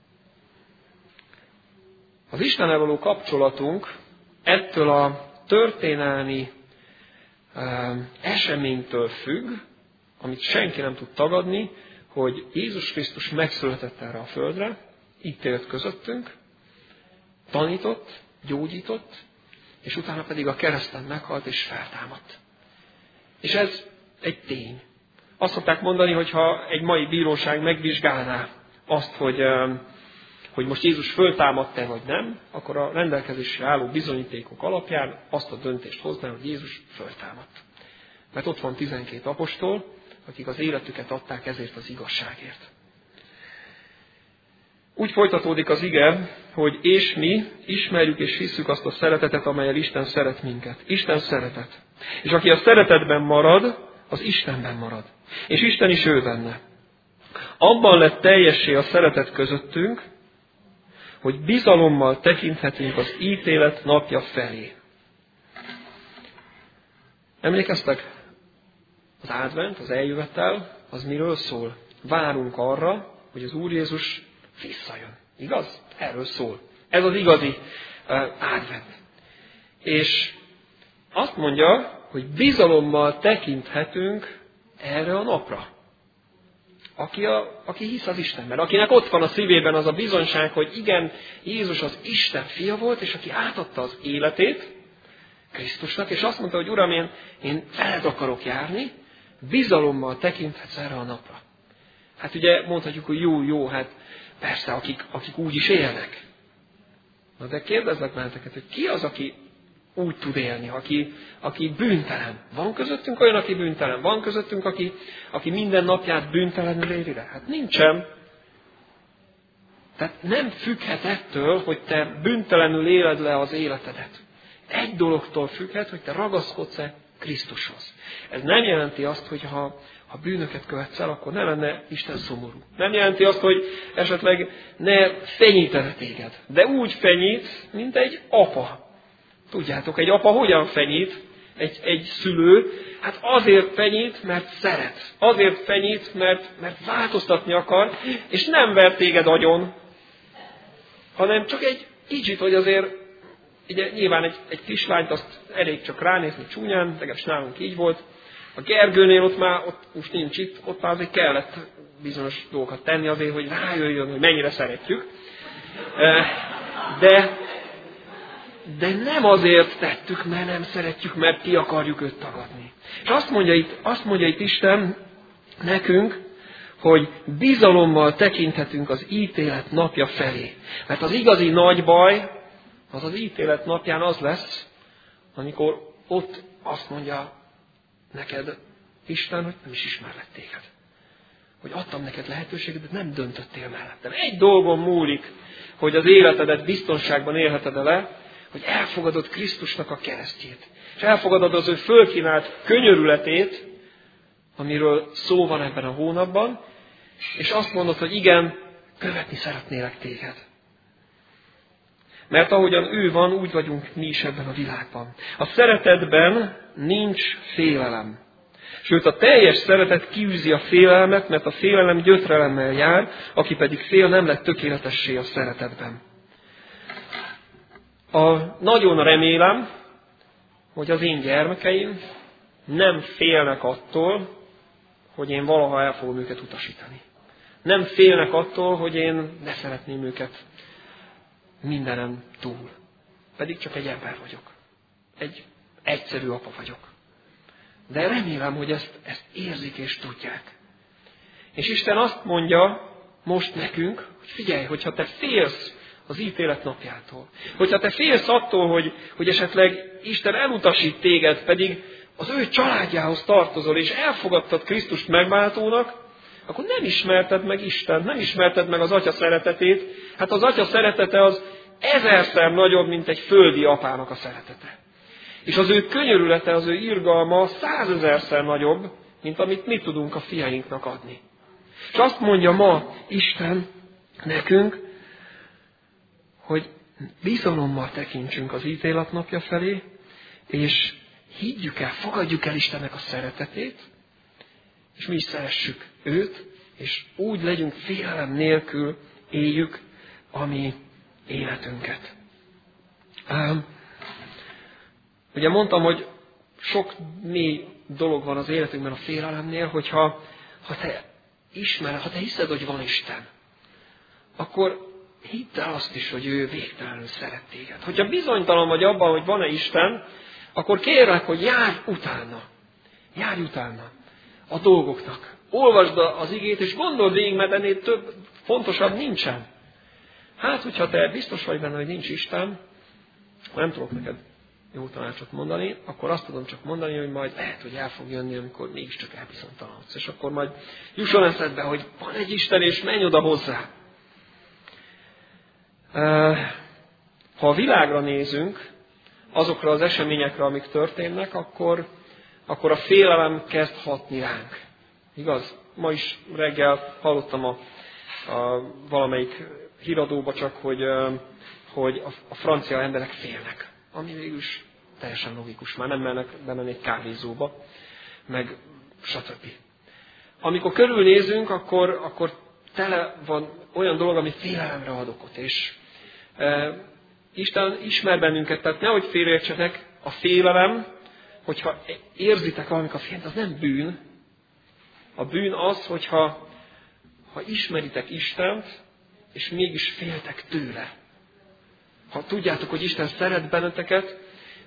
Az Istennel való kapcsolatunk ettől a történelmi eseménytől függ, amit senki nem tud tagadni, hogy Jézus Krisztus megszületett erre a földre, ítélt közöttünk, tanított, gyógyított, és utána pedig a kereszten meghalt és feltámadt. És ez egy tény. Azt szokták mondani, hogyha egy mai bíróság megvizsgálná azt, hogy most Jézus föltámadt-e vagy nem, akkor a rendelkezésre álló bizonyítékok alapján azt a döntést hozná, hogy Jézus föltámadt. Mert ott van 12 apostol, akik az életüket adták ezért az igazságért. Úgy folytatódik az ige, hogy és mi ismerjük és hisszük azt a szeretetet, amellyel Isten szeret minket. Isten szeretet. És aki a szeretetben marad, az Istenben marad. És Isten is ő benne. Abban lett teljessé a szeretet közöttünk, hogy bizalommal tekinthetünk az ítélet napja felé. Emlékeztek? Az advent, az eljövetel, az miről szól? Várunk arra, hogy az Úr Jézus visszajön. Igaz? Erről szól. Ez az igazi advent. És azt mondja, hogy bizalommal tekinthetünk erre a napra. Aki hisz az Istenben, akinek ott van a szívében az a bizonyság, hogy igen, Jézus az Isten fia volt, és aki átadta az életét Krisztusnak, és azt mondta, hogy Uram, én veled akarok járni, bizalommal tekinthetsz erre a napra. Hát ugye mondhatjuk, hogy jó, hát persze, akik úgy is élnek. Na de kérdezlek benneteket, hogy ki az, aki úgy tud élni, aki bűntelen. Van közöttünk olyan, aki bűntelen? Van közöttünk, aki minden napját bűntelenül éli le? Hát nincsen. Tehát nem függhet ettől, hogy te bűntelenül éled le az életedet. Egy dologtól függhet, hogy te ragaszkodsz-e Krisztushoz. Ez nem jelenti azt, hogy ha bűnöket követsz el, akkor ne lenne Isten szomorú. Nem jelenti azt, hogy esetleg ne fenyítene téged. De úgy fenyít, mint egy apa. Tudjátok, egy apa hogyan fenyít? Egy szülő? Hát azért fenyít, mert szeret. Azért fenyít, mert változtatni akar, és nem ver téged agyon, hanem csak egy kicsit, hogy azért, ugye nyilván egy kislányt azt elég csak ránézni csúnyán, legalábbis nálunk így volt. A Gergőnél ott most nincs itt, ott már azért kellett bizonyos dolgokat tenni azért, hogy rájöjjön, hogy mennyire szeretjük. De nem azért tettük, mert nem szeretjük, mert ki akarjuk őt tagadni. És azt mondja itt Isten nekünk, hogy bizalommal tekinthetünk az ítélet napja felé. Mert az igazi nagy baj, az ítélet napján az lesz, amikor ott azt mondja neked Isten, hogy nem is ismerlek téged. Hogy adtam neked lehetőséget, de nem döntöttél mellettem. Egy dolgon múlik, hogy az életedet biztonságban élheted le, hogy elfogadod Krisztusnak a keresztjét. És elfogadod az ő fölkínált könyörületét, amiről szó van ebben a hónapban, és azt mondod, hogy igen, követni szeretnélek téged. Mert ahogyan ő van, úgy vagyunk mi is ebben a világban. A szeretetben nincs félelem. Sőt, a teljes szeretet kiűzi a félelmet, mert a félelem gyötrelemmel jár, aki pedig fél, nem lett tökéletessé a szeretetben. Nagyon remélem, hogy az én gyermekeim nem félnek attól, hogy én valaha el fogom őket utasítani. Nem félnek attól, hogy én ne szeretném őket mindenen túl. Pedig csak egy ember vagyok. Egy egyszerű apa vagyok. De remélem, hogy ezt érzik és tudják. És Isten azt mondja most nekünk, hogy figyelj, hogyha te félsz az ítélet napjától, hogyha te félsz attól, hogy esetleg Isten elutasít téged, pedig az ő családjához tartozol, és elfogadtad Krisztust megváltónak, akkor nem ismerted meg Istent, nem ismerted meg az Atya szeretetét. Hát az Atya szeretete az 1000-szer nagyobb, mint egy földi apának a szeretete. És az ő könyörülete, az ő irgalma 100 000-szer nagyobb, mint amit mi tudunk a fiainknak adni. És azt mondja ma Isten nekünk, hogy bizalommal tekintsünk az ítélet napja felé, és higgyük el, fogadjuk el Istennek a szeretetét, és mi is szeressük őt, és úgy legyünk félelem nélkül, éljük a mi életünket. Ugye mondtam, hogy sok mély dolog van az életünkben a félelemnél, hogyha te ismered, ha te hiszed, hogy van Isten, akkor hidd el azt is, hogy ő végtelenül szeret téged. Hogyha bizonytalan vagy abban, hogy van-e Isten, akkor kérlek, hogy járj utána. Járj utána a dolgoknak. Olvasd az igét, és gondold végig, mert ennél több fontosabb nincsen. Hát, hogyha te biztos vagy benne, hogy nincs Isten, nem tudok neked jó tanácsot mondani, akkor azt tudom csak mondani, hogy majd lehet, hogy el fog jönni, amikor mégiscsak elbizonytalanodsz. És akkor majd jusson eszedbe, hogy van egy Isten, és menj oda hozzá. Ha a világra nézünk, azokra az eseményekre, amik történnek, akkor a félelem kezd hatni ránk. Igaz? Ma is reggel hallottam a valamelyik híradóba csak, hogy a francia emberek félnek. Ami végülis teljesen logikus. Már nem mernek bemenni egy kávézóba, meg stb. Amikor körülnézünk, akkor tele van olyan dolog, ami félelemre ad okot. És Isten ismer bennünket, tehát nehogy félreértsetek, a félelem, hogyha érzitek valamikor a félelmet, az nem bűn. A bűn az, hogyha ismeritek Istent, és mégis féltek tőle. Ha tudjátok, hogy Isten szeret benneteket,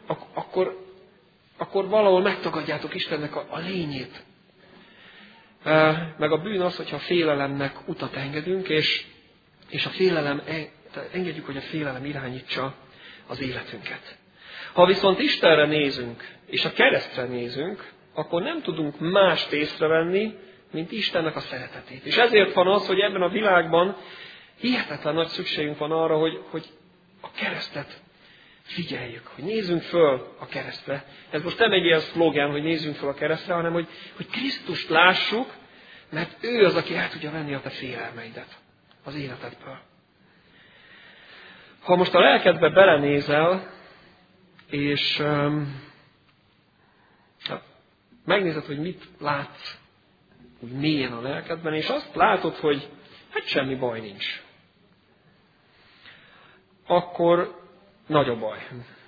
akkor valahol megtagadjátok Istennek a lényét. Meg a bűn az, hogyha a félelemnek utat engedünk, és a félelem, engedjük, hogy a félelem irányítsa az életünket. Ha viszont Istenre nézünk, és a keresztre nézünk, akkor nem tudunk mást észrevenni, mint Istennek a szeretetét. És ezért van az, hogy ebben a világban hihetetlen nagy szükségünk van arra, hogy a keresztet figyeljük, hogy nézzünk föl a keresztre. Ez most nem egy ilyen szlogen, hogy nézzünk föl a keresztre, hanem hogy Krisztust lássuk, mert ő az, aki el tudja venni a te félelmeidet az életedből. Ha most a lelkedbe belenézel, és megnézed, hogy mit látsz úgy mélyen a lelkedben, és azt látod, hogy hát semmi baj nincs, akkor nagy a baj.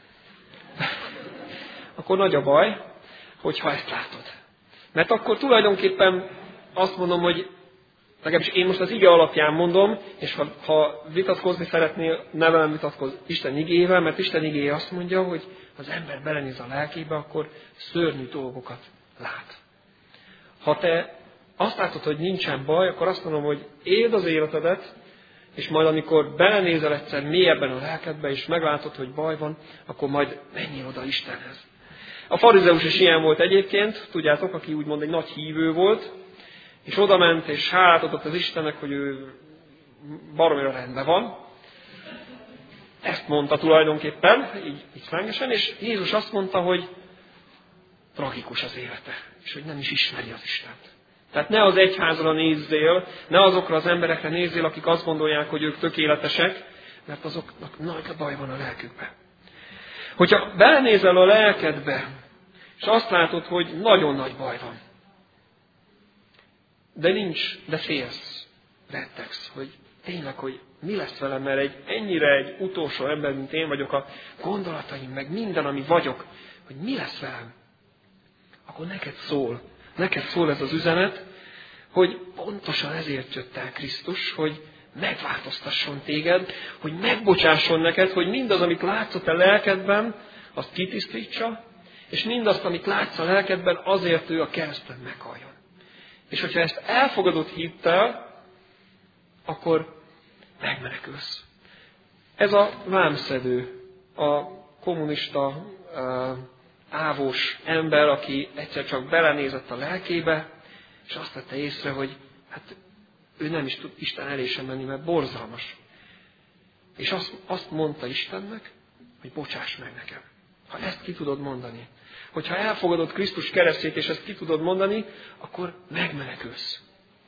Akkor nagy a baj, hogyha ezt látod. Mert akkor tulajdonképpen azt mondom, hogy legalábbis én most az ige alapján mondom, és ha vitatkozni szeretnél, ne velem vitatkozz Isten igével, mert Isten igéje azt mondja, hogy ha az ember belenéz a lelkébe, akkor szörnyű dolgokat lát. Ha te azt látod, hogy nincsen baj, akkor azt mondom, hogy éld az életedet, és majd amikor belenézel egyszer mélyebben a lelkedbe, és meglátod, hogy baj van, akkor majd menjél oda Istenhez. A farizeus is ilyen volt egyébként, tudjátok, aki úgymond egy nagy hívő volt, és oda ment, és hálát adott az Istennek, hogy ő baromira rendben van. Ezt mondta tulajdonképpen, így szlengesen, és Jézus azt mondta, hogy tragikus az élete, és hogy nem is ismeri az Istent. Tehát ne az egyházra nézzél, ne azokra az emberekre nézzél, akik azt gondolják, hogy ők tökéletesek, mert azoknak nagy baj van a lelkükben. Hogyha belenézel a lelkedbe, és azt látod, hogy nagyon nagy baj van, de félsz, rettegsz, hogy tényleg, hogy mi lesz velem, mert ennyire egy utolsó ember, mint én vagyok, a gondolataim, meg minden, ami vagyok, hogy mi lesz velem, akkor neked szól ez az üzenet, hogy pontosan ezért jött el Krisztus, hogy megváltoztasson téged, hogy megbocsásson neked, hogy mindaz, amit látsz a te lelkedben, azt kitisztítsa, és mindazt, amit látsz a lelkedben, azért ő a kereszten meghalljon. És hogyha ezt elfogadod hittel, akkor megmenekülsz. Ez a vámszedő, a kommunista, ávós ember, aki egyszer csak belenézett a lelkébe, és azt vette észre, hogy hát ő nem is tud Isten elé sem menni, mert borzalmas. És azt mondta Istennek, hogy bocsáss meg nekem. Ha ezt ki tudod mondani, hogyha elfogadod Krisztus keresztjét, és ezt ki tudod mondani, akkor megmenekülsz.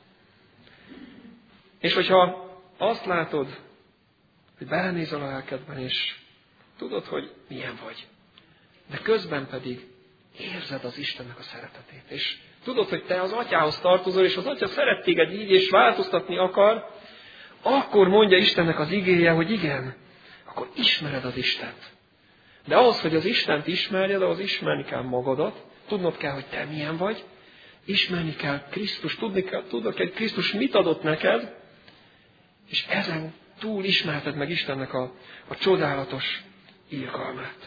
És hogyha azt látod, hogy belenézel a lelkedben, és tudod, hogy milyen vagy, de közben pedig érzed az Istennek a szeretetét, és tudod, hogy te az Atyához tartozol, és az Atya szeret téged így, és változtatni akar, akkor mondja Istennek az igéje, hogy igen, akkor ismered az Istent. De ahhoz, hogy az Istent ismerjed, ahhoz ismerni kell magadat, tudnod kell, hogy te milyen vagy, ismerni kell Krisztus, tudnod kell, hogy Krisztus mit adott neked, és túl ismerted meg Istennek a csodálatos irgalmát.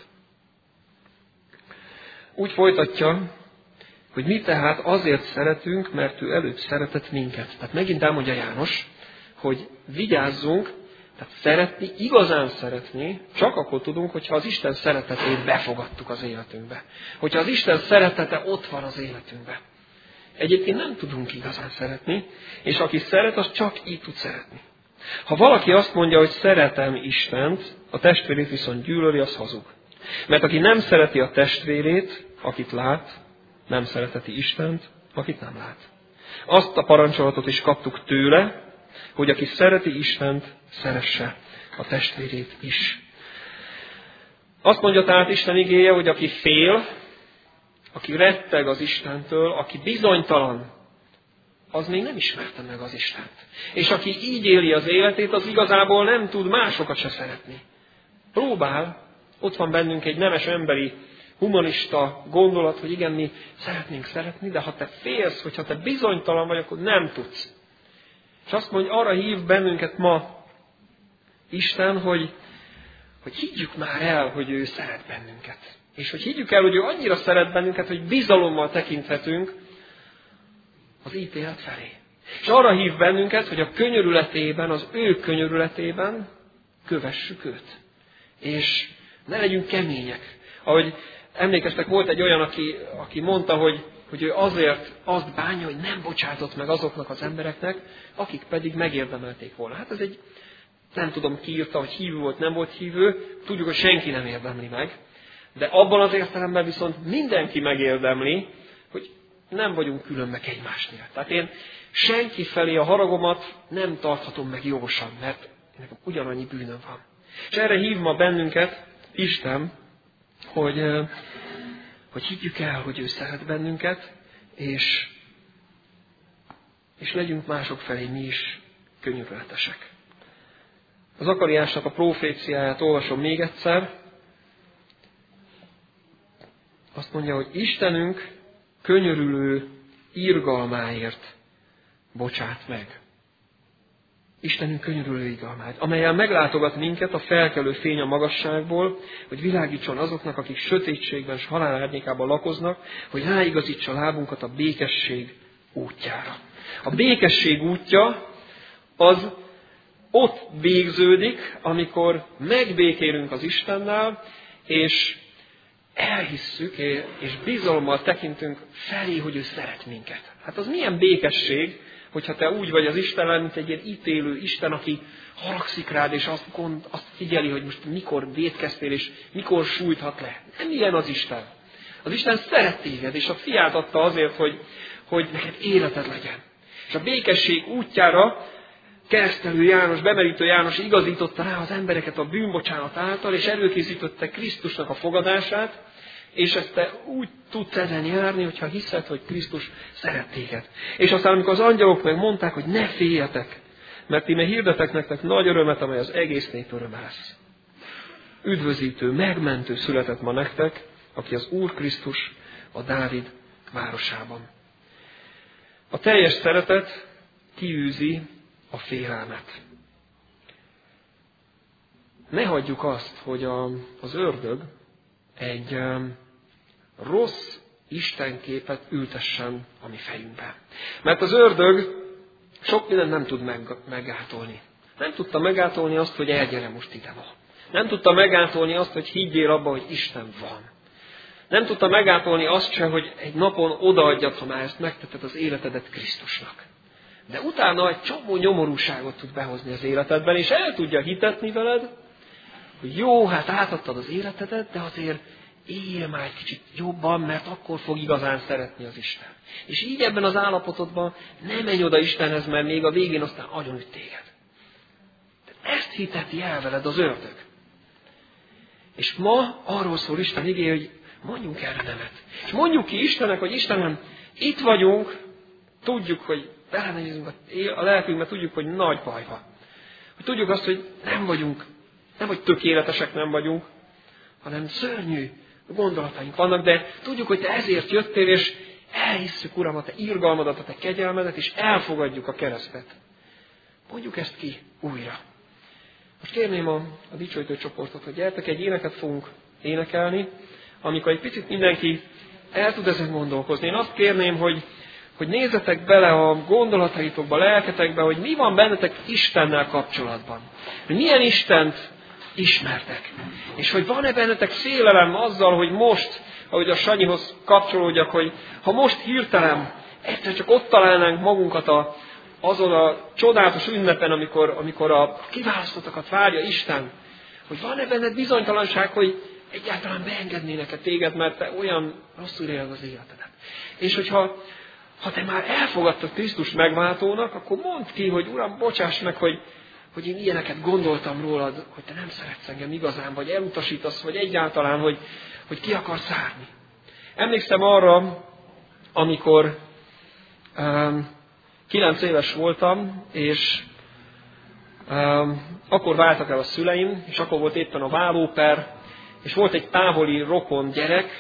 Úgy folytatja, hogy mi tehát azért szeretünk, mert ő előbb szeretett minket. Tehát megint elmondja János, hogy vigyázzunk, tehát szeretni, igazán szeretni, csak akkor tudunk, hogyha az Isten szeretetét befogadtuk az életünkbe. Hogyha az Isten szeretete ott van az életünkbe. Egyébként nem tudunk igazán szeretni, és aki szeret, az csak így tud szeretni. Ha valaki azt mondja, hogy szeretem Istent, a testvérét viszont gyűlöli, az hazug. Mert aki nem szereti a testvérét, akit lát, nem szereteti Istent, akit nem lát. Azt a parancsolatot is kaptuk tőle, hogy aki szereti Istent, szeresse a testvérét is. Azt mondja tehát Isten igéje, hogy aki fél, aki retteg az Istentől, aki bizonytalan, az még nem ismerte meg az Istent. És aki így éli az életét, az igazából nem tud másokat se szeretni. Próbál, ott van bennünk egy nemes emberi, humanista gondolat, hogy igen, mi szeretnénk szeretni, de ha te félsz, hogyha te bizonytalan vagy, akkor nem tudsz. És azt mondja, arra hív bennünket ma Isten, hogy higgyük már el, hogy ő szeret bennünket. És hogy higgyük el, hogy ő annyira szeret bennünket, hogy bizalommal tekinthetünk az ítélet felé. És arra hív bennünket, hogy a könyörületében, az ő könyörületében kövessük őt. És ne legyünk kemények. Ahogy emlékeztek, volt egy olyan, aki mondta, hogy ő azért azt bánja, hogy nem bocsátott meg azoknak az embereknek, akik pedig megérdemelték volna. Hát ez egy, nem tudom ki írta, hogy hívő volt, nem volt hívő, tudjuk, hogy senki nem érdemli meg, de abban az értelemben viszont mindenki megérdemli, hogy nem vagyunk különbek egymásnél. Tehát én senki felé a haragomat nem tarthatom meg jogosan, mert nekem ugyanannyi bűnöm van. És erre hív ma bennünket Isten, hogy higgyük el, hogy ő szeret bennünket, és legyünk mások felé mi is könyörületesek. Az Zakariásnak a proféciáját olvasom még egyszer. Azt mondja, hogy Istenünk könyörülő irgalmáért bocsát meg. Istenünk könyörülő irgalmát, amellyel meglátogat minket a felkelő fény a magasságból, hogy világítson azoknak, akik sötétségben s halál árnyékában lakoznak, hogy ráigazítsa lábunkat a békesség útjára. A békesség útja az ott végződik, amikor megbékélünk az Istennel, és elhisszük, és bizalommal tekintünk felé, hogy ő szeret minket. Hát az milyen békesség, hogyha te úgy vagy az Istennel, mint egy ilyen ítélő Isten, aki haragszik rád, és azt figyeli, hogy most mikor vétkeztél, és mikor sújthat le. Nem ilyen az Isten. Az Isten szeret téged, és a fiát adta azért, hogy neked életed legyen. És a békesség útjára keresztelő János, bemerítő János igazította rá az embereket a bűnbocsánat által, és előkészítette Krisztusnak a fogadását, és ezt te úgy tudsz ezen járni, hogyha hiszed, hogy Krisztus szeret téged. És aztán, amikor az angyalok meg mondták, hogy ne féljetek, mert íme hirdetek nektek nagy örömet, amely az egész nép öröme lesz. Üdvözítő, megmentő született ma nektek, aki az Úr Krisztus a Dávid városában. A teljes szeretet kiűzi a félelmet. Ne hagyjuk azt, hogy az ördög egy rossz istenképet ültessen a mi fejünkbe. Mert az ördög sok mindent nem tud meggátolni. Nem tudta meggátolni azt, hogy elgyere most ide ma. Nem tudta meggátolni azt, hogy higgyél abba, hogy Isten van. Nem tudta meggátolni azt sem, hogy egy napon odaadjad, ha már ezt megtetted az életedet Krisztusnak. De utána egy csomó nyomorúságot tud behozni az életedben, és el tudja hitetni veled, hogy jó, hát átadtad az életedet, de azért éljél már egy kicsit jobban, mert akkor fog igazán szeretni az Isten. És így ebben az állapotodban ne menj oda Istenhez, mert még a végén aztán agyonüt téged. De ezt hiteti el veled az ördög. És ma arról szól Isten igéje, hogy mondjunk erre nemet. És mondjuk ki Istennek, hogy Istenem, itt vagyunk, tudjuk, hogy belenézünk a lelkünkbe, tudjuk, hogy nagy baj van. Hogy tudjuk azt, hogy nem vagyunk, nem hogy tökéletesek nem vagyunk, hanem szörnyű gondolataink vannak, de tudjuk, hogy te ezért jöttél, és elhisszük, Uram, a te irgalmadat, a te kegyelmedet, és elfogadjuk a keresztet. Mondjuk ezt ki újra. Most kérném a dicsőítő csoportot, hogy gyertek, egy éneket fogunk énekelni, amikor egy picit mindenki el tud ezen gondolkozni. Én azt kérném, hogy nézzetek bele a gondolataitokba, lelketekbe, hogy mi van bennetek Istennel kapcsolatban. Hogy milyen Istent ismertek. És hogy van-e bennetek félelem azzal, hogy most, ahogy a Sanyihoz kapcsolódjak, hogy ha most hirtelen egyszer csak ott találnánk magunkat azon a csodálatos ünnepen, amikor a kiválasztottakat várja Isten, hogy van-e benned bizonytalanság, hogy egyáltalán beengednének-e téged, mert te olyan rosszul éled az életedet. És hogyha te már elfogadtad Krisztus megváltónak, akkor mondd ki, hogy Uram, bocsáss meg, hogy én ilyeneket gondoltam rólad, hogy te nem szeretsz engem igazán, vagy elutasítasz, vagy egyáltalán, hogy ki akarsz zárni. Emlékszem arra, amikor 9 éves voltam, és akkor váltak el a szüleim, és akkor volt éppen a vállóper, és volt egy távoli rokon gyerek,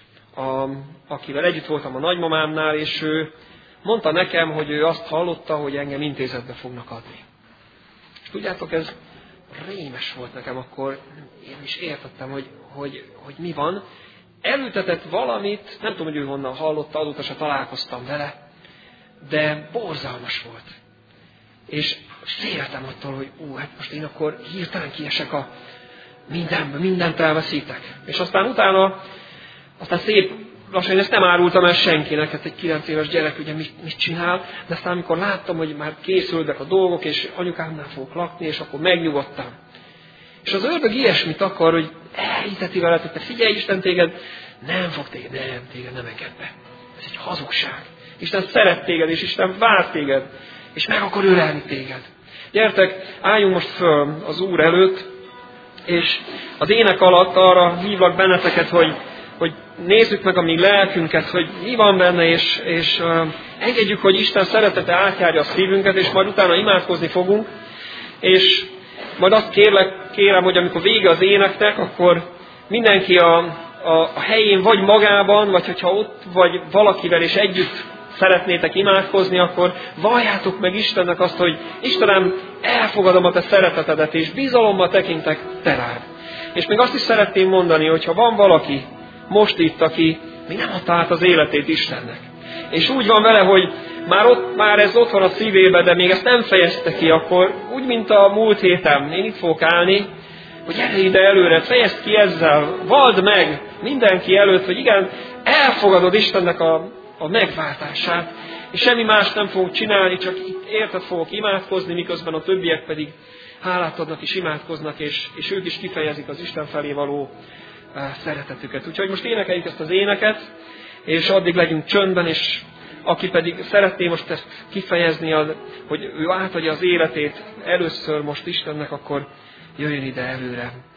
akivel együtt voltam a nagymamámnál, és ő mondta nekem, hogy ő azt hallotta, hogy engem intézetbe fognak adni. És tudjátok, ez rémes volt nekem, akkor én is értettem, hogy mi van. Elültetett valamit, nem tudom, hogy ő honnan hallotta, azóta se találkoztam vele, de borzalmas volt. És féltem attól, hogy hát most én akkor hirtelen kiesek a mindenbe, mindent elveszítek. És aztán szép lassan, én ezt nem árultam el senkinek, hát egy 9 éves gyerek ugye mit csinál, de aztán amikor láttam, hogy már készültek a dolgok, és anyukámnál fogok lakni, és akkor megnyugodtam. És az ördög ilyesmit akar, hogy elhiteti veled, hogy te figyelj, Isten téged téged nem enged be. Ez egy hazugság. Isten szeret téged, és Isten vár téged, és meg akar ölelni téged. Gyertek, álljunk most föl az Úr előtt, és az ének alatt arra hívlak benneteket, hogy nézzük meg a mi lelkünket, hogy mi van benne, és engedjük, hogy Isten szeretete átjárja a szívünket, és majd utána imádkozni fogunk, és majd azt kérem, hogy amikor vége az éneknek, akkor mindenki a helyén vagy magában, vagy hogyha ott vagy valakivel és együtt szeretnétek imádkozni, akkor valljátok meg Istennek azt, hogy Istenem, elfogadom a te szeretetedet, és bizalommal tekintek te rád. És még azt is szeretném mondani, hogy ha van valaki most itt, aki még nem adta át az életét Istennek, és úgy van vele, hogy már ez ott van a szívébe, de még ezt nem fejezte ki, akkor úgy, mint a múlt héten, én itt fogok állni, hogy gyere ide előre, fejezd ki ezzel, vald meg mindenki előtt, hogy igen, elfogadod Istennek a megváltását, és semmi más nem fogok csinálni, csak itt érted fogok imádkozni, miközben a többiek pedig hálát adnak és imádkoznak, és ők is kifejezik az Isten felé való szeretetüket. Úgyhogy most énekeljük ezt az éneket, és addig legyünk csöndben, és aki pedig szeretné most ezt kifejezni, hogy ő átadja az életét először most Istennek, akkor jöjjön ide előre.